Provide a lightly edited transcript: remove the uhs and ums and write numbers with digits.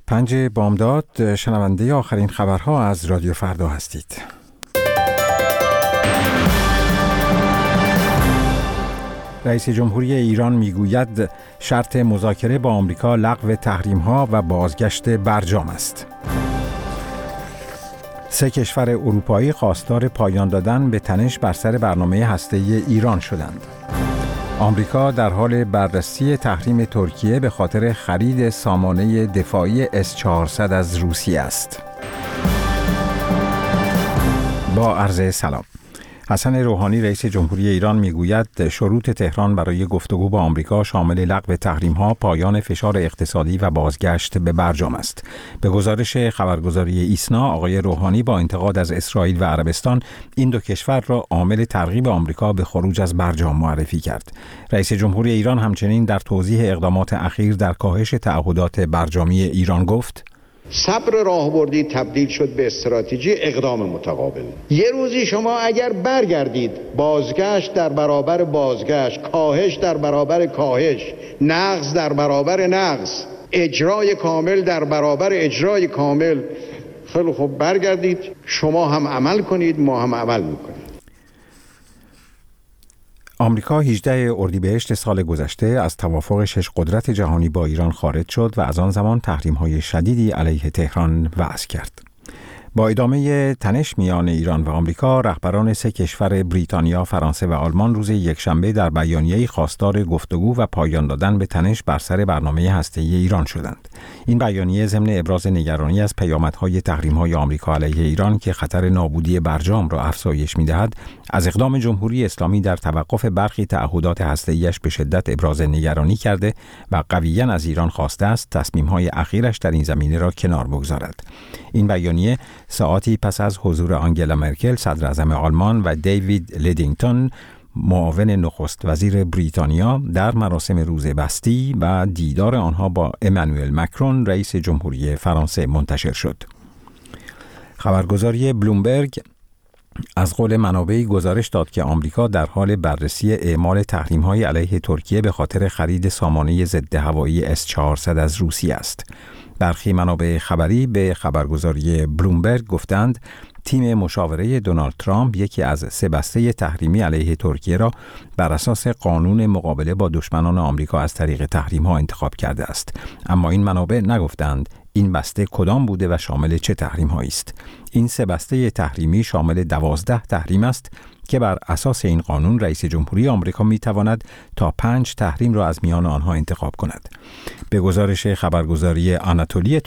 5 بامداد شنونده آخرین خبرها از رادیو فردا هستید. رئیس جمهوری ایران میگوید شرط مذاکره با آمریکا لغو تحریم‌ها و بازگشت برجام است. 3 کشور اروپایی خواستار پایان دادن به تنش بر سر برنامه هسته‌ای ایران شدند. آمریکا در حال بررسی تحریم ترکیه به خاطر خرید سامانه دفاعی S-400 از روسیه است. با عرض سلام. حسن روحانی رئیس جمهوری ایران میگوید شروط تهران برای گفتگو با آمریکا شامل لغو تحریم‌ها، پایان فشار اقتصادی و بازگشت به برجام است. به گزارش خبرگزاری ایسنا، آقای روحانی با انتقاد از اسرائیل و عربستان این دو کشور را عامل ترغیب آمریکا به خروج از برجام معرفی کرد. رئیس جمهوری ایران همچنین در توضیح اقدامات اخیر در کاهش تعهدات برجامی ایران گفت: صبر راهبردی تبدیل شد به استراتژی اقدام متقابل. یه روزی شما اگر برگردید، بازگشت در برابر بازگشت، کاهش در برابر کاهش، نقض در برابر نقض، اجرای کامل در برابر اجرای کامل، خیلی خوب برگردید، شما هم عمل کنید، ما هم عمل میکنید. آمریکا 18 اردیبهشت سال گذشته از توافق 6 قدرت جهانی با ایران خارج شد و از آن زمان تحریم‌های شدیدی علیه تهران وضع کرد. با ادامه تنش میان ایران و آمریکا، رهبران 3 کشور بریتانیا، فرانسه و آلمان روز یکشنبه در بیانیه‌ای خواستار گفتگو و پایان دادن به تنش بر سر برنامه هسته‌ای ایران شدند. این بیانیه ضمن ابراز نگرانی از پیامدهای تحریم‌های آمریکا علیه ایران که خطر نابودی برجام را افزایش می‌دهد، از اقدام جمهوری اسلامی در توقف برخی تعهدات هسته‌ایش به شدت ابراز نگرانی کرده و قویاً از ایران خواسته است تصمیم‌های اخیرش در این زمینه را کنار بگذارد. این بیانیه ساعاتی پس از حضور آنگلا مرکل صدراعظم آلمان و دیوید لیدینگتون معاون نخست وزیر بریتانیا در مراسم روز بستی و دیدار آنها با امانوئل مکرون رئیس جمهوری فرانسه منتشر شد. خبرگزاری بلومبرگ از قول منابعی گزارش داد که آمریکا در حال بررسی اعمال تحریم‌های علیه ترکیه به خاطر خرید سامانه ضد هوایی S-400 از روسیه است. برخی منابع خبری به خبرگزاری بلومبرگ گفتند تیم مشاوره دونالد ترامپ یکی از 3 بسته تحریمی علیه ترکیه را بر اساس قانون مقابله با دشمنان آمریکا از طریق تحریم‌ها انتخاب کرده است. اما این منابع نگفتند این بسته کدام بوده و شامل چه تحریم‌هایی است. این 3 بسته تحریمی شامل 12 تحریم است که بر اساس این قانون رئیس جمهوری آمریکا می‌تواند تا 5 تحریم را از میان آنها انتخاب کند. به گزارش خبرگزاری آناتولی